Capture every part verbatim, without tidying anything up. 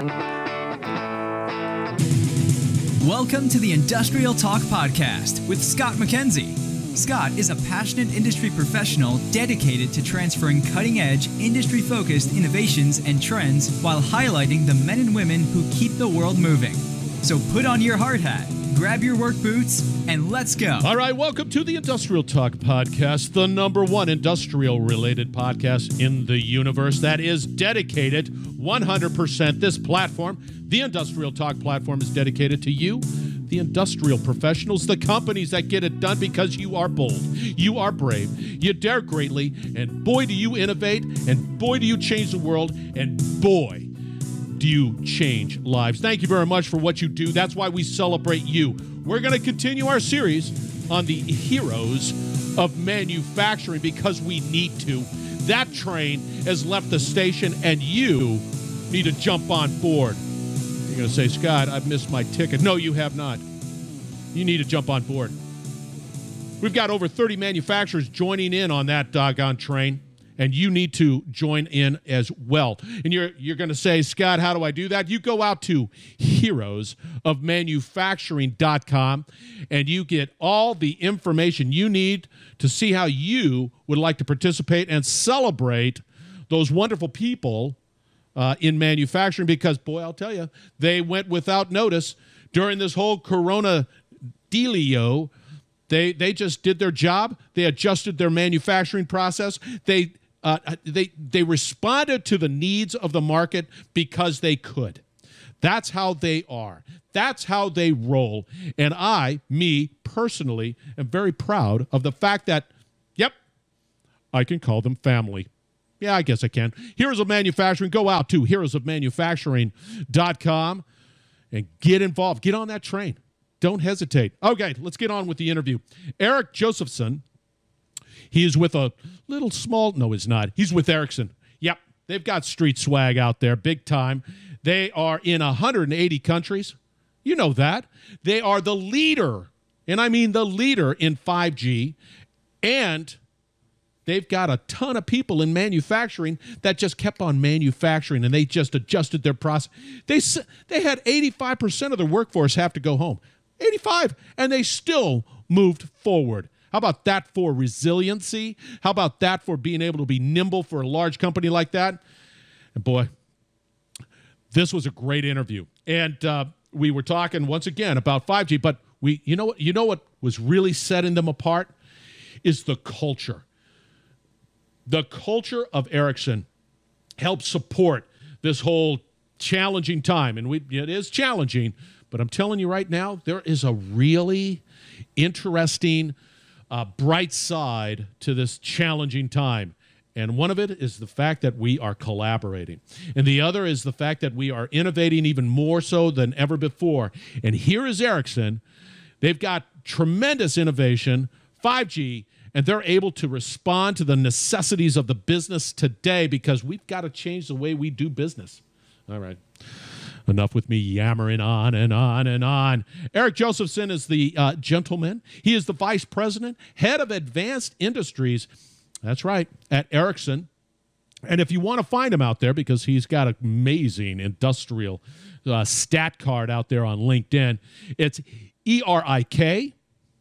Welcome to the Industrial Talk Podcast with Scott McKenzie. Scott is a passionate industry professional dedicated to transferring cutting-edge, industry-focused innovations and trends while highlighting the men and women who keep the world moving. So put on your hard hat, grab your work boots, and let's go. All right, welcome to the Industrial Talk Podcast, the number one industrial-related podcast in the universe that is dedicated one hundred percent. This platform, the Industrial Talk platform, is dedicated to you, the industrial professionals, the companies that get it done because you are bold, you are brave, you dare greatly, and boy, do you innovate, and boy, do you change the world, and boy, do you change lives. Thank you very much for what you do. That's why we celebrate you. We're going to continue our series on the heroes of manufacturing because we need to. That train has left the station, and you need to jump on board. You're going to say, Scott, I've missed my ticket. No, you have not. You need to jump on board. We've got over thirty manufacturers joining in on that doggone train, and you need to join in as well. And you're you're going to say, Scott, how do I do that? You go out to heroes of manufacturing dot com, and you get all the information you need to see how you would like to participate and celebrate those wonderful people Uh, in manufacturing, because, boy, I'll tell you, they went without notice during this whole corona dealio. They they just did their job. They adjusted their manufacturing process. They uh, they they responded to the needs of the market because they could. That's how they are. That's how they roll. And I, me personally, am very proud of the fact that, yep, I can call them family. Yeah, I guess I can. Heroes of Manufacturing, go out to heroes of manufacturing dot com and get involved. Get on that train. Don't hesitate. Okay, let's get on with the interview. Eric Josephson, he is with a little small, no, he's not. He's with Ericsson. Yep, they've got street swag out there, big time. They are in one hundred eighty countries. You know that. They are the leader, and I mean the leader in five G, and they've got a ton of people in manufacturing that just kept on manufacturing, and they just adjusted their process. They they had eighty-five percent of their workforce have to go home. eighty-five, and they still moved forward. How about that for resiliency? How about that for being able to be nimble for a large company like that? And boy, this was a great interview. And uh, we were talking once again about five G, but we you know what you know what was really setting them apart is the culture. The culture of Ericsson helps support this whole challenging time. And we, it is challenging, but I'm telling you right now, there is a really interesting, uh, bright side to this challenging time. And one of it is the fact that we are collaborating. And the other is the fact that we are innovating even more so than ever before. And here is Ericsson. They've got tremendous innovation, five G, and they're able to respond to the necessities of the business today because we've got to change the way we do business. All right. Enough with me yammering on and on and on. Eric Josephson is the uh, gentleman. He is the vice president, head of advanced industries. That's right, at Ericsson. And if you want to find him out there, because he's got an amazing industrial uh, stat card out there on LinkedIn, it's E R I K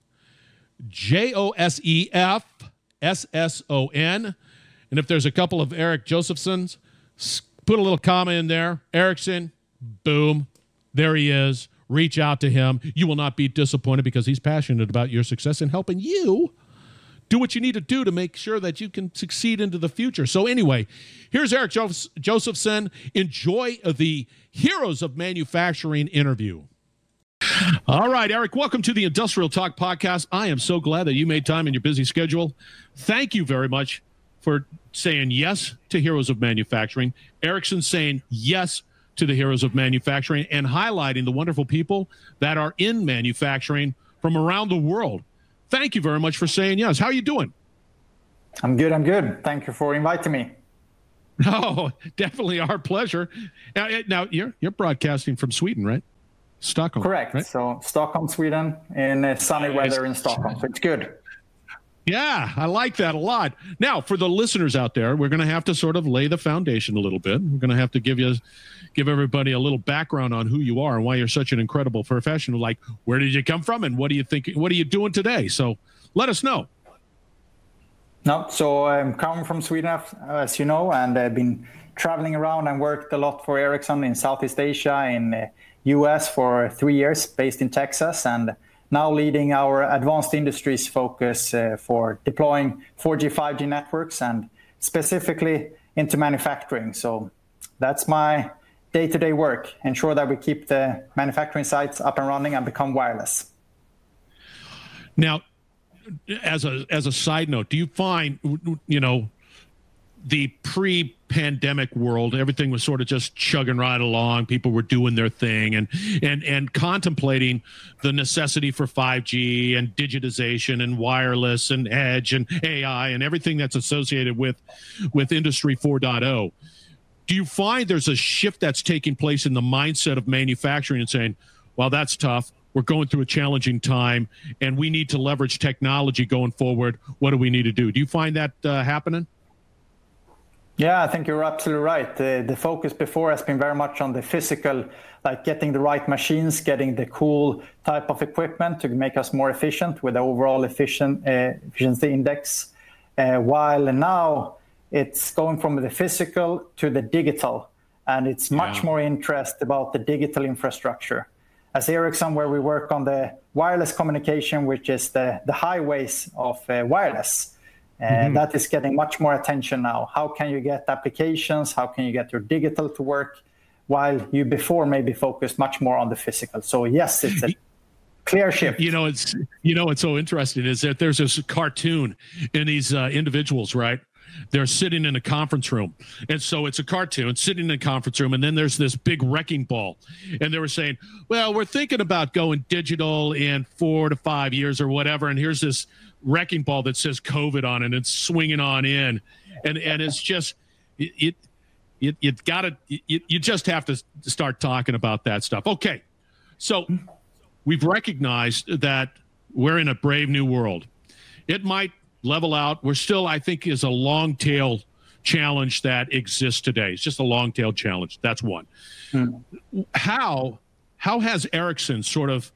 J O S E F S S O N. And if there's a couple of Eric Josephsons, put a little comma in there. Ericsson, boom, there he is. Reach out to him. You will not be disappointed because he's passionate about your success and helping you do what you need to do to make sure that you can succeed into the future. So anyway, here's Eric Josephson. Enjoy the Heroes of Manufacturing interview. All right, Eric, welcome to the Industrial Talk Podcast. I am so glad that you made time in your busy schedule. Thank you very much for saying yes to Heroes of Manufacturing. Ericsson saying yes to the Heroes of Manufacturing and highlighting the wonderful people that are in manufacturing from around the world. Thank you very much for saying yes. How are you doing? I'm good. I'm good. Thank you for inviting me. Oh, definitely our pleasure. Now, now you're you're broadcasting from Sweden, right? Stockholm. Correct. Right? So Stockholm, Sweden, in uh, sunny weather in Stockholm. So it's good. Yeah, I like that a lot. Now, for the listeners out there, we're going to have to sort of lay the foundation a little bit. We're going to have to give you, give everybody a little background on who you are and why you're such an incredible professional. Like, where did you come from, and what do you think? What are you doing today? So, let us know. No, so I'm coming from Sweden, as you know, and I've been traveling around and worked a lot for Ericsson in Southeast Asia, in the U S for three years, based in Texas, and now leading our advanced industries focus uh, for deploying four G, five G networks, and specifically into manufacturing. So that's my day-to-day work, ensure that we keep the manufacturing sites up and running and become wireless. Now, as a as a side note, do you find, you know, the pre-pandemic world, everything was sort of just chugging right along. People were doing their thing and and and contemplating the necessity for five G and digitization and wireless and edge and A I and everything that's associated with with Industry four point oh. Do you find there's a shift that's taking place in the mindset of manufacturing and saying, well, that's tough. We're going through a challenging time, and we need to leverage technology going forward. What do we need to do? Do you find that uh, happening? Yeah, I think you're absolutely right. The, the focus before has been very much on the physical, like getting the right machines, getting the cool type of equipment to make us more efficient with the overall efficient, uh, efficiency index. Uh, while now it's going from the physical to the digital, and it's much yeah. more interest about the digital infrastructure. As Ericsson, where we work on the wireless communication, which is the, the highways of uh, wireless, and mm-hmm. that is getting much more attention now. How can you get applications? How can you get your digital to work? While you before maybe focused much more on the physical. So yes, it's a clear shift. You know, it's you know, it's so interesting is that there's this cartoon in these uh, individuals, right? They're sitting in a conference room. And so it's a cartoon sitting in a conference room. And then there's this big wrecking ball. And they were saying, well, we're thinking about going digital in four to five years or whatever. And here's this wrecking ball that says COVID on it. And it's swinging on in. And and it's just, it, it, it, you got to, you, you just have to start talking about that stuff. Okay. So we've recognized that we're in a brave new world. It might level out. We're still, I think, is a long tail challenge that exists today. It's just a long tail challenge. That's one. Hmm. How how has Ericsson sort of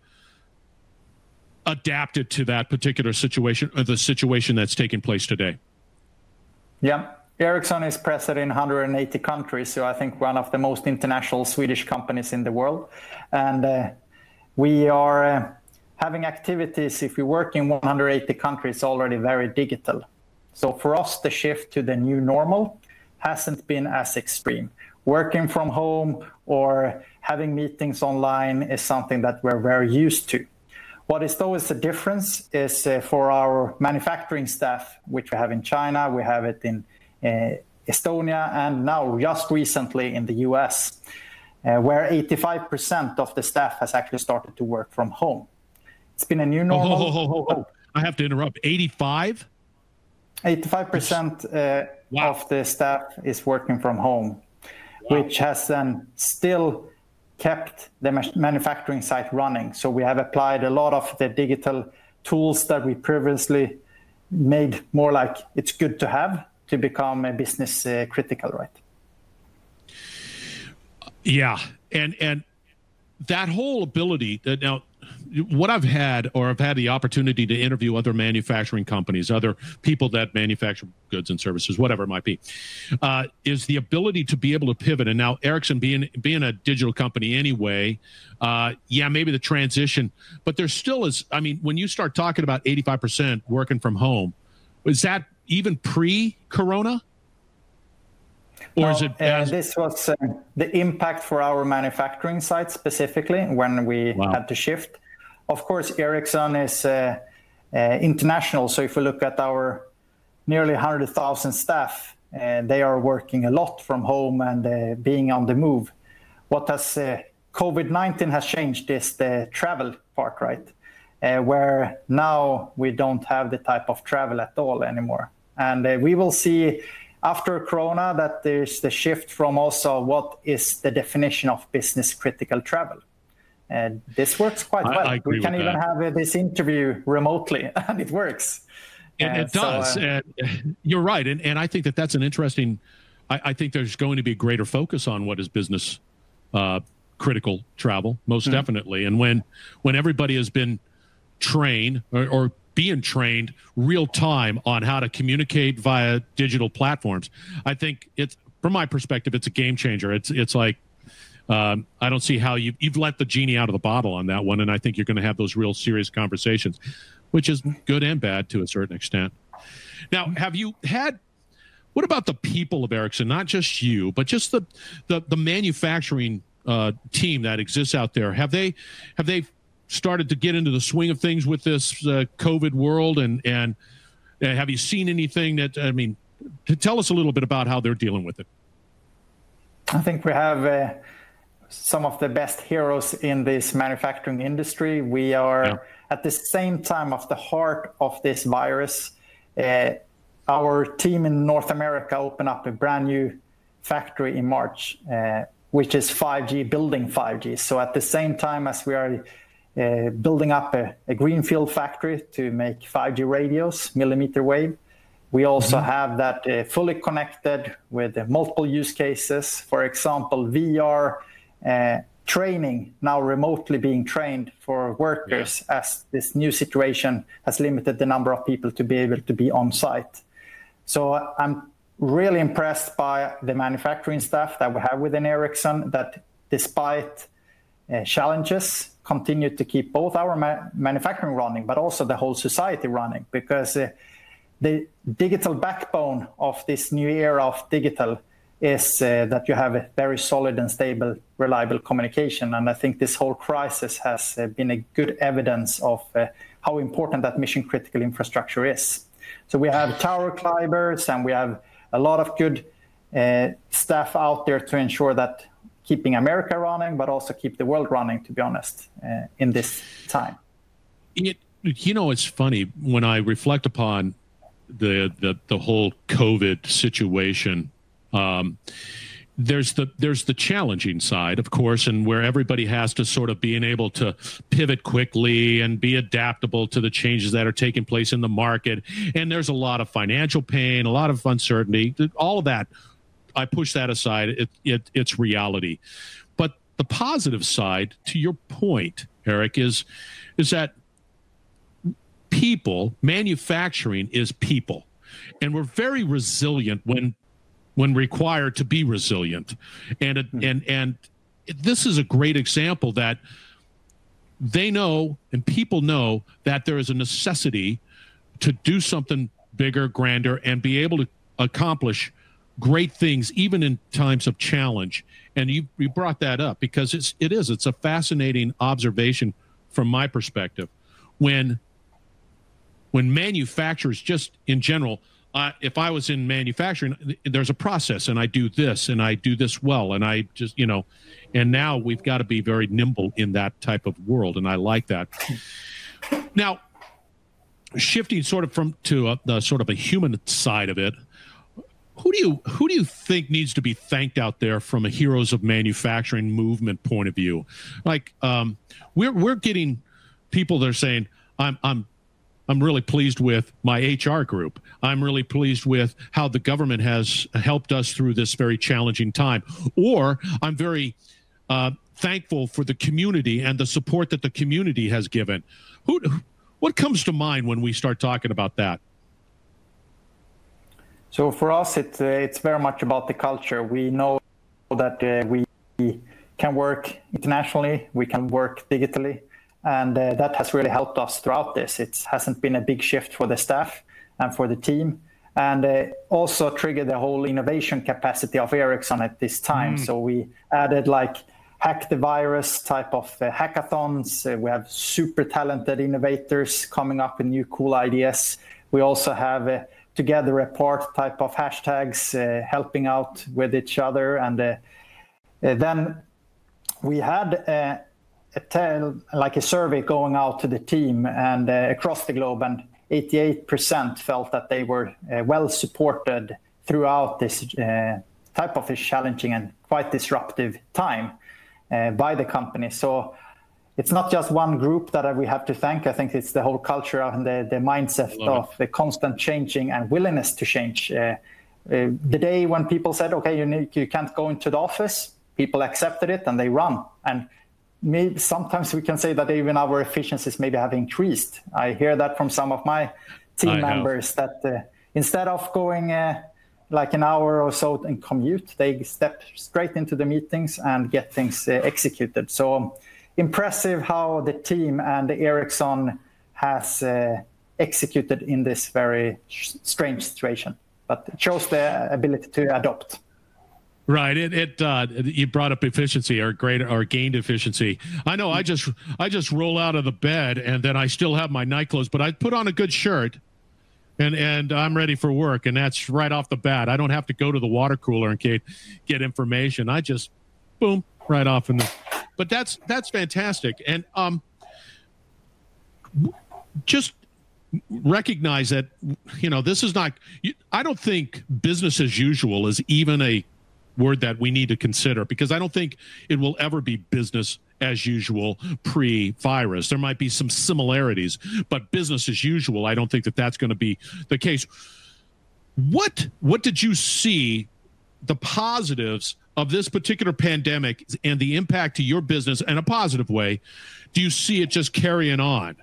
adapted to that particular situation, or the situation that's taking place today? Yeah, Ericsson is present in one hundred eighty countries, so I think one of the most international Swedish companies in the world, and uh, we are. Uh, Having activities, if we work in one hundred eighty countries, already very digital. So for us, the shift to the new normal hasn't been as extreme. Working from home or having meetings online is something that we're very used to. What is though is the difference is uh, for our manufacturing staff, which we have in China, we have it in uh, Estonia, and now just recently in the U S, uh, where eighty-five percent of the staff has actually started to work from home. It's been a new normal. Oh, oh, oh, oh, oh. I have to interrupt. eighty-five? eighty-five percent uh, wow. of the staff is working from home, wow. which has then still kept the manufacturing site running. So we have applied a lot of the digital tools that we previously made more like it's good to have to become a business uh, critical, right? Yeah. And, and that whole ability that now, what I've had, or I've had the opportunity to interview other manufacturing companies, other people that manufacture goods and services, whatever it might be, uh, is the ability to be able to pivot. And now Ericsson being being a digital company anyway, uh, yeah, maybe the transition, but there still is, I mean, when you start talking about eighty-five percent working from home, is that even pre-corona? Or is it as- uh, this was uh, the impact for our manufacturing site specifically when we wow. had to shift. Of course, Ericsson is uh, uh, international. So if we look at our nearly one hundred thousand staff, uh, they are working a lot from home and uh, being on the move. What has uh, COVID nineteen has changed is the travel part, right? Uh, where now we don't have the type of travel at all anymore. And uh, we will see after Corona that there's the shift from also what is the definition of business critical travel. And this works quite well. I, I agree we can with even that. have uh, this interview remotely, and it works. And it does. So, uh, and you're right. And, and I think that that's an interesting, I, I think there's going to be greater focus on what is business uh, critical travel, most mm-hmm. definitely. And when, when everybody has been trained or, or being trained real time on how to communicate via digital platforms, I think it's, from my perspective, it's a game changer. It's, it's like, um, I don't see how you've, you've let the genie out of the bottle on that one. And I think you're going to have those real serious conversations, which is good and bad to a certain extent. Now, have you had, what about the people of Ericsson, not just you, but just the, the, the manufacturing uh, team that exists out there? Have they, have they started to get into the swing of things with this uh, COVID world? And, and uh, have you seen anything that, I mean, to tell us a little bit about how they're dealing with it? I think we have uh, some of the best heroes in this manufacturing industry. We are yeah. at the same time of the heart of this virus. Uh, our team in North America opened up a brand new factory in March, uh, which is five G, building five G. So at the same time as we are uh, building up a, a greenfield factory to make five G radios, millimeter wave, we also mm-hmm. have that uh, fully connected with uh, multiple use cases. For example, V R uh, training, now remotely being trained for workers yeah. as this new situation has limited the number of people to be able to be on site. So uh, I'm really impressed by the manufacturing staff that we have within Ericsson that despite uh, challenges, continue to keep both our ma- manufacturing running, but also the whole society running, because uh, the digital backbone of this new era of digital is uh, that you have a very solid and stable, reliable communication. And I think this whole crisis has uh, been a good evidence of uh, how important that mission critical infrastructure is. So we have tower climbers and we have a lot of good uh, staff out there to ensure that keeping America running, but also keep the world running, to be honest, uh, in this time. It, you know, it's funny when I reflect upon the the the whole COVID situation. Um, there's the there's the challenging side, of course, and where everybody has to sort of being able to pivot quickly and be adaptable to the changes that are taking place in the market. And there's a lot of financial pain, a lot of uncertainty, all of that. I push that aside. It, it it's reality. But the positive side, to your point, Eric, is is that people, manufacturing is people, and we're very resilient when when required to be resilient. And it, and and this is a great example that they know and people know that there is a necessity to do something bigger, grander, and be able to accomplish great things even in times of challenge. And you you brought that up because it's it is it's a fascinating observation from my perspective. When when manufacturers just in general, uh, if I was in manufacturing, there's a process and I do this and I do this well. And I just, you know, and now we've got to be very nimble in that type of world. And I like that. Now, shifting sort of from to a, the sort of a human side of it, who do you who do you think needs to be thanked out there from a Heroes of Manufacturing movement point of view? Like um, we're we're getting people that are saying, I'm I'm I'm really pleased with my H R group. I'm really pleased with how the government has helped us through this very challenging time. Or I'm very uh, thankful for the community and the support that the community has given. Who, what comes to mind when we start talking about that? So for us, it, uh, it's very much about the culture. We know that uh, we can work internationally, we can work digitally. And uh, that has really helped us throughout this. It hasn't been a big shift for the staff and for the team. And uh, also triggered the whole innovation capacity of Ericsson at this time. Mm. So we added like hack the virus type of uh, hackathons. Uh, we have super talented innovators coming up with new cool ideas. We also have a together apart type of hashtags uh, helping out with each other. And uh, uh, then we had uh, A tell, like a survey going out to the team and uh, across the globe, and eighty-eight percent felt that they were uh, well supported throughout this uh, type of a challenging and quite disruptive time uh, by the company. So it's not just one group that we have to thank. I think it's the whole culture and the, the mindset of it. The constant changing and willingness to change. Uh, uh, the day when people said, okay, you need, you can't go into the office, people accepted it and they run. And maybe sometimes we can say that even our efficiencies maybe have increased. I hear that from some of my team I members know. that uh, instead of going uh, like an hour or so in commute, they step straight into the meetings and get things uh, executed. So impressive how the team and Ericsson has uh, executed in this very strange situation, but it shows the ability to adopt. Right. It, it uh, you brought up efficiency or greater or gained efficiency. I know I just I just roll out of the bed and then I still have my night clothes, but I put on a good shirt and, and I'm ready for work. And that's right off the bat. I don't have to go to the water cooler and get, get information. I just, boom, right off in the, but that's, that's fantastic. And um, just recognize that, you know, this is not, I don't think business as usual is even a word that we need to consider, because I don't think it will ever be business as usual pre-virus. There might be some similarities, but business as usual, I don't think that that's going to be the case. What what did you see the positives of this particular pandemic and the impact to your business in a positive way? Do you see it just carrying on?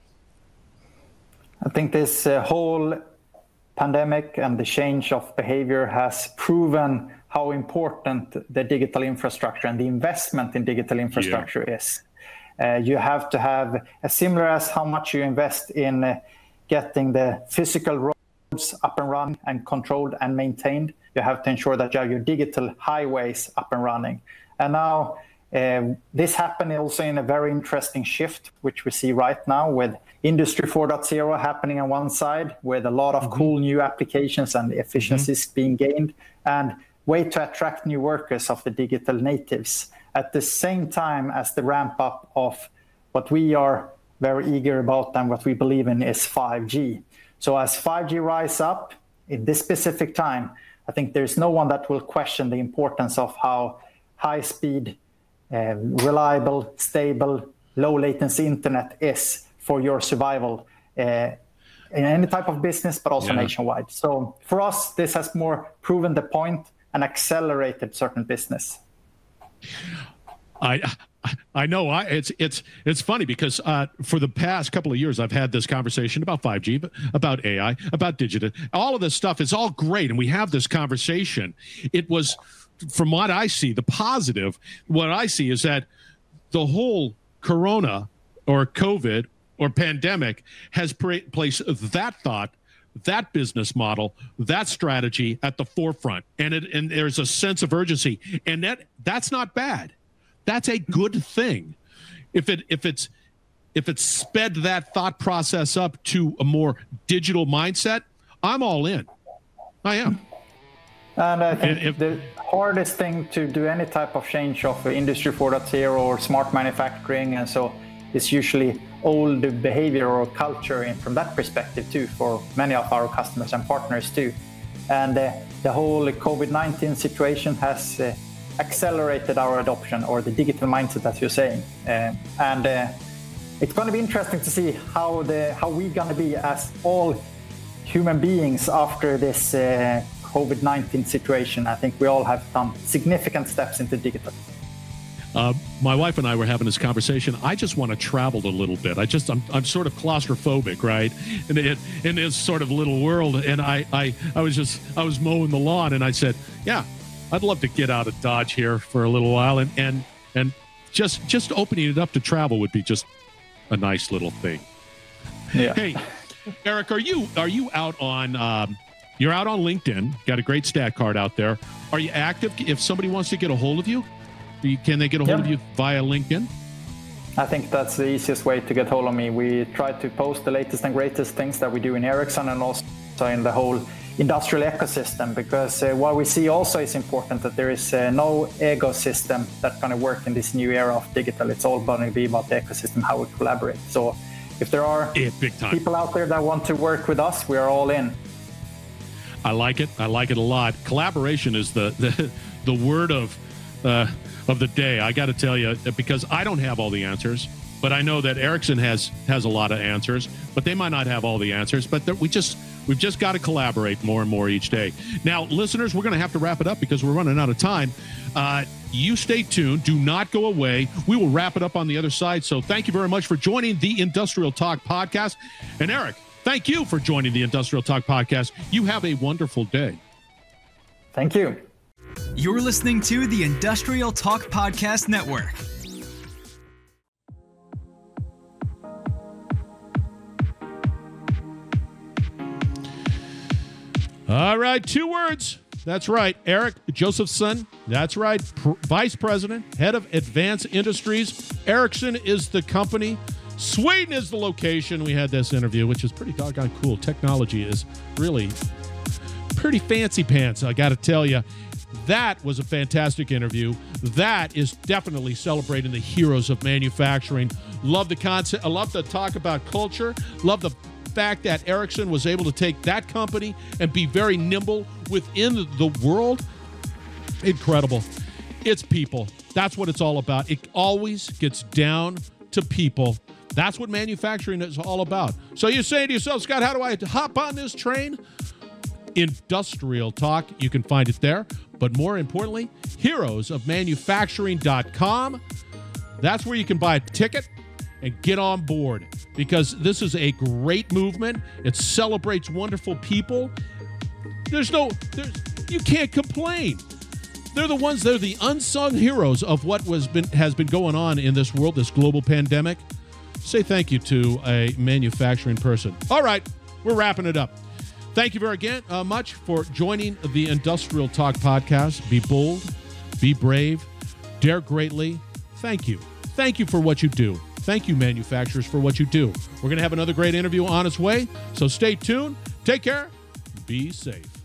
I think this uh, whole pandemic and the change of behavior has proven how important the digital infrastructure and the investment in digital infrastructure yeah. is. Uh, you have to have, as similar as how much you invest in uh, getting the physical roads up and running and controlled and maintained, you have to ensure that you have your digital highways up and running. And now uh, this happened also in a very interesting shift, which we see right now with Industry four point oh happening on one side, with a lot of mm-hmm. cool new applications and efficiencies mm-hmm. being gained, and way to attract new workers of the digital natives at the same time as the ramp up of what we are very eager about and what we believe in is five G. So as five G rise up in this specific time, I think there's no one that will question the importance of how high speed, uh, reliable, stable, low latency internet is for your survival uh, in any type of business, but also yeah. nationwide. So for us, this has more proven the point and accelerated certain business. I I know I it's it's it's funny because uh, for the past couple of years I've had this conversation about five G, about A I, about digital. All of this stuff is all great, and we have this conversation. It was, from what I see, the positive. What I see is that the whole Corona or COVID or pandemic has pra- placed that thought, that business model, that strategy at the forefront, and it and there's a sense of urgency, and that that's not bad. That's a good thing. If it if it's if it's sped that thought process up to a more digital mindset, I'm all in. I am. And I think if, the hardest thing to do any type of change of Industry four point oh or smart manufacturing, and so is usually old behavior or culture in, from that perspective too, for many of our customers and partners too. And uh, the whole COVID nineteen situation has uh, accelerated our adoption, or the digital mindset, as you're saying. Uh, and uh, it's going to be interesting to see how the how we're going to be as all human beings after this uh, COVID nineteen situation. I think we all have done significant steps into digital. Uh, my wife and I were having this conversation. I just want to travel a little bit. I just, I'm, I'm sort of claustrophobic, right? In, in, in this sort of little world. And I, I, I was just, I was mowing the lawn, and I said, yeah, I'd love to get out of Dodge here for a little while. And, and, and just, just opening it up to travel would be just a nice little thing. Yeah. Hey, Eric, are you, are you out on, um, you're out on LinkedIn, got a great stat card out there. Are you active? If somebody wants to get a hold of you, can they get a hold yep. of you via LinkedIn? I think that's the easiest way to get hold of me. We try to post the latest and greatest things that we do in Ericsson and also in the whole industrial ecosystem, because uh, what we see also is important that there is uh, no ecosystem that's going to work in this new era of digital. It's all going to be about the ecosystem, how we collaborate. So if there are yeah, big time. people out there that want to work with us, we are all in. I like it. I like it a lot. Collaboration is the the, the word of uh, of the day. I got to tell you, because I don't have all the answers, but I know that Ericsson has has a lot of answers, but they might not have all the answers. But we just we've just got to collaborate more and more each day. Now, listeners, we're going to have to wrap it up because we're running out of time. Uh, you stay tuned. Do not go away. We will wrap it up on the other side. So thank you very much for joining the Industrial Talk Podcast. And Eric, thank you for joining the Industrial Talk Podcast. You have a wonderful day. Thank you. You're listening to the Industrial Talk Podcast Network. All right, two words. That's right. Eric Josephson. That's right. Pr- Vice President, Head of Advanced Industries. Ericsson is the company. Sweden is the location. We had this interview, which is pretty doggone cool. Technology is really pretty fancy pants, I got to tell you. That was a fantastic interview. That is definitely celebrating the heroes of manufacturing. Love the concept. I love to talk about culture. Love the fact that Ericsson was able to take that company and be very nimble within the world. Incredible. It's people. That's what it's all about. It always gets down to people. That's what manufacturing is all about. So you're saying to yourself, Scott, how do I hop on this train? Industrial Talk, you can find it there. But more importantly, heroes of manufacturing dot com. That's where you can buy a ticket and get on board, because this is a great movement. It celebrates wonderful people. There's no, there's, you can't complain. They're the ones, they're the unsung heroes of what was been has been going on in this world, this global pandemic. Say thank you to a manufacturing person. All right, we're wrapping it up. Thank you very again, uh, much for joining the Industrial Talk Podcast. Be bold, be brave, dare greatly. Thank you. Thank you for what you do. Thank you, manufacturers, for what you do. We're going to have another great interview on its way, so stay tuned. Take care. Be safe.